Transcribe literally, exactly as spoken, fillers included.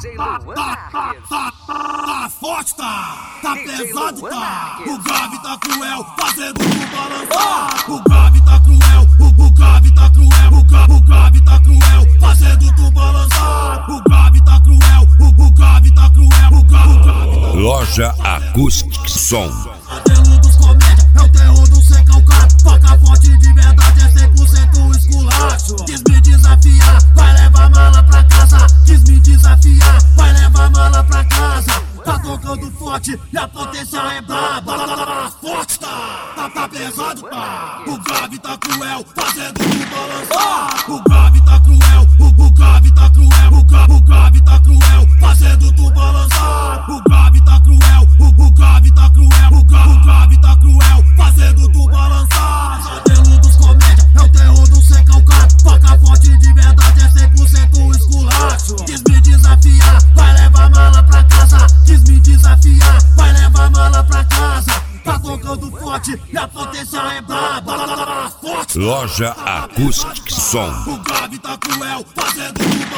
Tá forte, tá, tá pesado, tá. O grave tá cruel, fazendo tu balançar. O grave tá cruel, o, o grave tá cruel, o, gra, o grave tá cruel, fazendo tu balançar. O grave tá cruel, o, o grave tá cruel, o, gra, o grave tá cruel. Loja Acústica Som. Modelo dos comédia, é o terror do sem calcar. Faca forte de verdade, é cem por cento esculacho. Quis me desafiar, vai levar mala pra casa. Quis me desafiar, vai levar mala pra casa. Tá tocando forte e a potência é braba. Forte tá, tá, tá pesado tá. O grave tá cruel, fazendo tu balançar. O grave tá cruel, o, o grave tá cruel, o, gra, o grave tá cruel, fazendo tu balançar. O grave tá cruel, o, o grave tá cruel, o, gra, o grave tá cruel, fazendo tu balançar. Modelo dos comédia, é o terror do sem calcar. Faca forte de verdade, é cem por cento esculacho. Quis me desafiar, vai levar mala pra casa. Quis me desafiar, vai levar mala pra casa. Tá tocando forte e a potência é braba. Forte. Loja Acústica Som. O grave tá cruel, fazendo tu